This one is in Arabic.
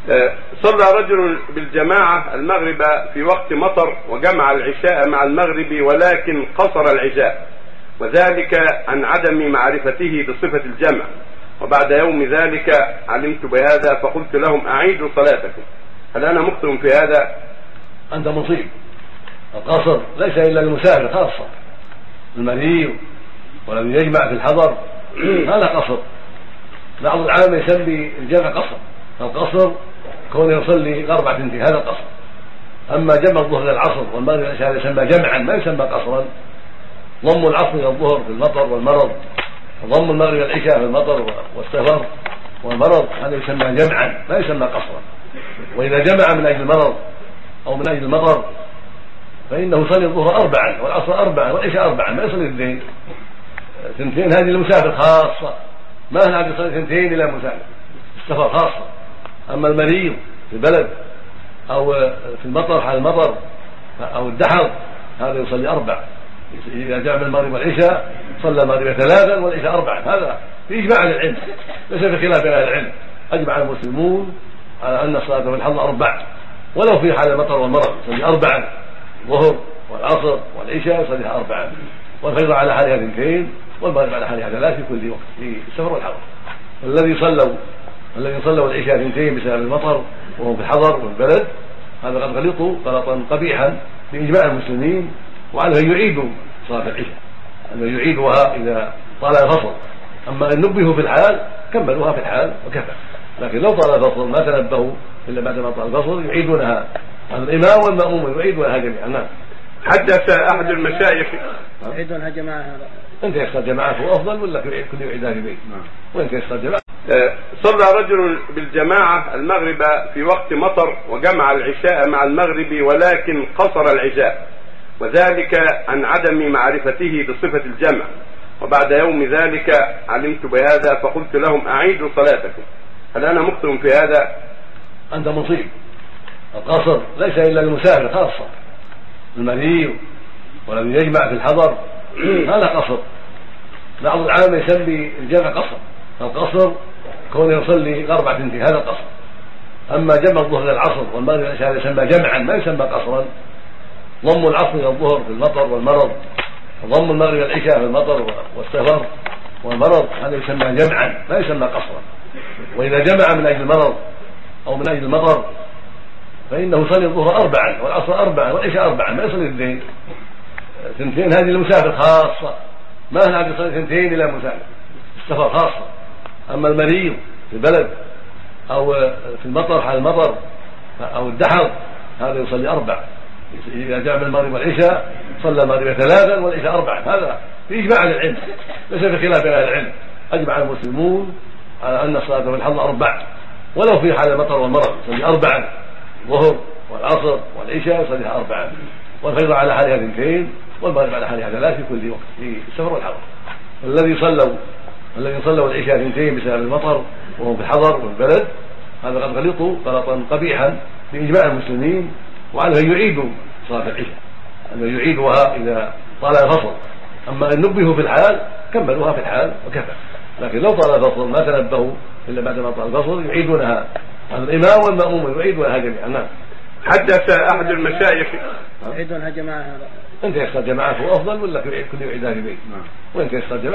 صلى رجل بالجماعة المغرب في وقت مطر وجمع العشاء مع المغرب ولكن قصر العشاء، وذلك عن عدم معرفته بصفة الجمع، وبعد يوم ذلك علمت بهذا فقلت لهم أعيدوا صلاتكم، هل أنا مخطئ في هذا؟ أنت مصيب. القصر ليس إلا للمسافر خاصة، المريض والذي يجمع في الحضر هذا قصر. بعض العالم يسمي الجمع قصر، القصر كون يصلي الأربع تنتهي هذا القصر. أما جمع الظهر إلى العصر والمغرب والعشاء يسمى جمعا ما يسمى قصرا. ضم العصر إلى الظهر في المطر والمرض، وضم المغرب إلى العشاء في المطر والسفر والمرض هذا يسمى جمعا ما يسمى قصرا. وإذا جمع من أجل المرض أو من أجل المطر فإنه يصلي الظهر أربعا والعصر أربعا والعشاء أربعا، ما يصلي اثنين. ثنتين هذه للمسافر خاصة، ما هنا يصلي ثنتين إلى مسافر السفر خاصة. أما المريض في البلد أو في المطر حال المطر أو الدحر هذا يصلي أربع. إذا جمع المغرب والعشاء صلى المغرب ثلاثا والعشاء أربعا، هذا في إجماع العلم ليس في خلاف بين أهل العلم. أجمع المسلمون على أن الصلاة في الحضر أربع، ولو في حال المطر والمرض يصلي أربعا، الظهر والعصر والعشاء يصليها أربعا، والفجر على حالها اثنتين والمغرب على حالها ثلاث في كل وقت في السفر والحضر. الذي صلوا العشاء اثنتين بسبب المطر وهم في الحضر والبلد هذا قد غلطوا غلطا قبيحا بإجماع المسلمين، وعليه يعيدوا صلاة العشاء، أن يعيدوها إذا طال الفصل. أما إن نبهوا في الحال كملوها في الحال وكفى، لكن لو طال الفصل ما تنبهوا إلا بعد ما طال الفصل يعيدونها، الإمام والمأموم يعيدونها جميعا. نعم. حدث أحد المشايخ يعيدونها جماعة، أنت يصلي جماعة هو أفضل ولا كل يعيدها في بيت؟ وأنت يصلي جماعة. صلى رجل بالجماعة المغرب في وقت مطر وجمع العشاء مع المغرب ولكن قصر العشاء، وذلك عن عدم معرفته بصفة الجمع، وبعد يوم ذلك علمت بهذا فقلت لهم أعيدوا صلاتكم، هل أنا مخطئ في هذا؟ أنت مصيب. القصر ليس إلا للمسافر خاصة، المريض والذي يجمع في الحضر هذا قصر. بعض العالم يسمي الجمع قصر، القصر كون يصلي الأربع تنتهي هذا القصر. أما جمع الظهر إلى العصر والمغرب والعشاء يسمى جمعا ما يسمى قصرا. ضم العصر إلى الظهر في المطر والمرض، وضم المغرب إلى العشاء في المطر والسفر والمرض هذا يسمى جمعا ما يسمى قصرا. وإذا جمع من أجل المرض أو من أجل المطر فإنه يصلي الظهر أربعا والعصر أربعا والعشاء أربعا، ما يصلي اثنين. ثنتين هذه للمسافر خاصة، ما هنا يصلي ثنتين إلى مسافر السفر خاصة. أما المريض في البلد أو في المطر حال المطر أو الدحر هذا يصلي أربع. إذا جمع المغرب والعشاء صلى المغرب ثلاثا والعشاء أربعا، هذا في إجماع العلم ليس في خلاف بين أهل العلم. أجمع المسلمون على أن الصلاة في الحضر أربع، ولو في حال المطر والمرض يصلي أربعا، الظهر والعصر والعشاء يصليها أربعا، والفجر على حالها اثنتين والمغرب على حالها ثلاث في كل وقت في السفر والحضر. الذي صلوا العشاء اثنتين بسبب المطر وهم في الحضر والبلد هذا قد غلطوا غلطا قبيحا بإجماع المسلمين، وعليه يعيدوا صلاة العشاء، أن يعيدوها إذا طال الفصل. أما إن نبهوا في الحال كملوها في الحال وكفى، لكن لو طال الفصل ما تنبهوا إلا بعد ما طال الفصل يعيدونها، الإمام والمأموم يعيدونها جميعا. نعم. حدث أحد المشايخ يعيدونها جماعة، أنت يصلي جماعة هو أفضل ولا كل يعيدها في بيت؟ وأنت يصلي جماعة